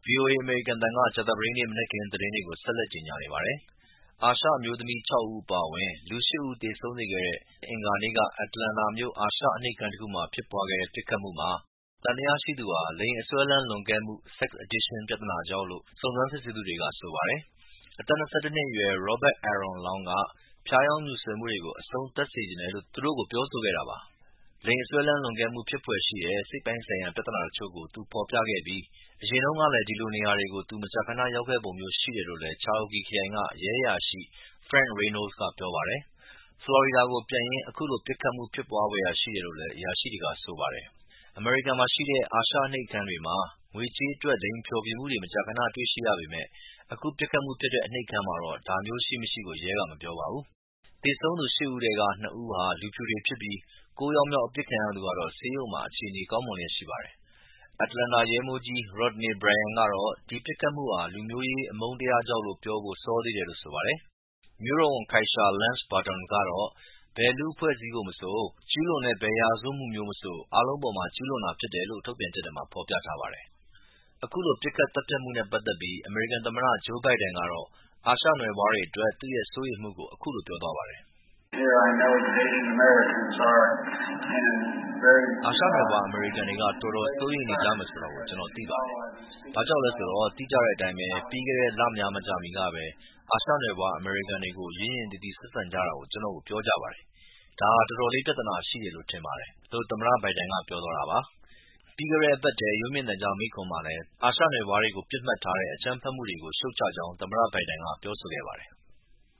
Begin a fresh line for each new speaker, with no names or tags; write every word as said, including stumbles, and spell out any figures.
ဗွီအိုအေ အမေရိကန်အသံက ကြာသပတေးနေ့ မနက်ခင်းသတင်းတွေကို ဆက်လက်ကြေညာနေပါတယ်။ အာရှအမျိုးသမီး ခြောက် ဦးအပါအဝင် လူ ၈ ဦးသေဆုံးစေခဲ့တဲ့ အင်္ဂါနေ့က Atlanta မြို့ အာရှအနှိပ်ခန်းတခုမှာဖြစ်ပွားခဲ့တဲ့ ပစ်ခတ်မှုမှာ သံသယရှိသူဟာ လိင်အစွဲအလမ်းလွန်ကဲမှု sex addiction ပြဿနာကြောင့်လို့ စုံစမ်းစစ်ဆေးသူတွေက ဆိုပါတယ်။ အသက် ၂၁ နှစ်အရွယ် Robert Aaron Long က ဖြားယောင်းမြူဆွယ်မှုတွေကို အဆုံးသတ်စေချင်တယ်လို့ သူတို့ကို ပြောဆိုခဲ့တာပါ။ လိင်အစွဲအလမ်းလွန်ကဲမှုဖြစ်ဖွယ်ရှိတဲ့ စိတ်ပိုင်းဆိုင်ရာပြဿနာတချို့ကို သူဖော်ပြခဲ့ပြီး အရင်တုန်းကလည်း ဒီလိုနေရာတွေကို သူမကြာခဏရောက်ခဲ့ပုံမျိုးရှိတယ်လို့လည်း Cherokee ခရိုင်က ရဲအရာရှိ Frank Reynolds ကပြောပါတယ်။ ဖလော်ရီဒါကိုပြန်ရင်း အခုလို ပစ်ခတ်မှုဖြစ်ပွားဖွယ်ရာရှိတယ်လို့လည်း အရာရှိတွေက ဆိုပါတယ်။ အမေရိကန်မှာရှိတဲ့ အာရှအနှိပ်ခန်းတွေမှာ ငွေကြေးအတွက် လိင်ဖျော်ဖြေမှုတွေ မကြာခဏတွေ့ရှိရပေမယ့် အခုပစ်ခတ်မှုဖြစ်တဲ့ အနှိပ်ခန်းမှာတော့ ဒါမျိုးရှိမရှိကို ရဲက မပြောပါဘူး။ သေဆုံးသူ ၈ ဦးထဲက ၂ ဦးဟာ လူဖြူတွေဖြစ်ပြီး ၉ ယောက်မြောက်အပစ်ခံရသူကတော့ ဆေးရုံမှာ အခြေအနေကောင်းမွန်လျက်ရှိပါတယ်။ Atlanta ရဲမှူးကြီး Rodney Bryant ကတော့ ဒီပစ်ခတ်မှုဟာ လူမျိုးရေးအမုန်းတရားကြောင့်လို့ပြောဖို့ စောသေးတယ်လို့ဆိုပါတယ်။ မြို့တော်ဝန် Keisha Lance Bottoms ကတော့ ဘယ်လူ့အဖွဲ့အစည်းကိုမဆို ကျူးလွန်တဲ့ ဘယ်ရာဇဝတ်မှုမျိုးမဆို အားလုံးအပေါ် ကျူးလွန်တာဖြစ်တယ်လို့ ထုတ်ပြန်ချက်ထဲမှာ ဖော်ပြထားပါတယ်။ အခုလို ပစ်ခတ်သတ်ဖြတ်မှုနဲ့ပတ်သက်ပြီး အမေရိကန်သမ္မတ Joe Biden ကတော့ အာရှနွယ်ဖွားတွေအတွက် သူ့ရဲ့စိုးရိမ်မှုကို အခုလိုပြောသွားပါတယ်။ “အာရှနွယ်ဖွားအမေရိကန်တွေက တော်တော်စိုးရိမ်နေကြမယ်ဆိုတာ ကျနော်သိပါတယ်။ ဘာကြောင့်လဲဆိုတော့ သိကြတဲ့အတိုင်းပဲ ပြီးခဲ့တဲ့ လများမကြာမီကပဲ အာရှနွယ်ဖွားအမေရိကန်တွေကို ရင်းရင်းသီးသီးဆက်ဆံကြတာကို ကျနော့်ကိုပြောကြပါတယ်။ ဒါဟာ တော်တော်လေးပြဿနာရှိတယ်လို့ထင်ပါတယ်” လို့ သမ္မတ Biden ကပြောသွားတာပါ။ ပြီးခဲ့တဲ့အပတ်ထဲ ရုပ်မြင်သံကြားမိန့်ခွန်းမှာလည်း အာရှနွယ်ဖွားတွေကို ပစ်မှတ်ထားတဲ့ အကြမ်းဖက်မှုတွေကို ရှုတ်ချကြောင်း သမ္မတ Biden ကပြောဆိုခဲ့ပါတယ်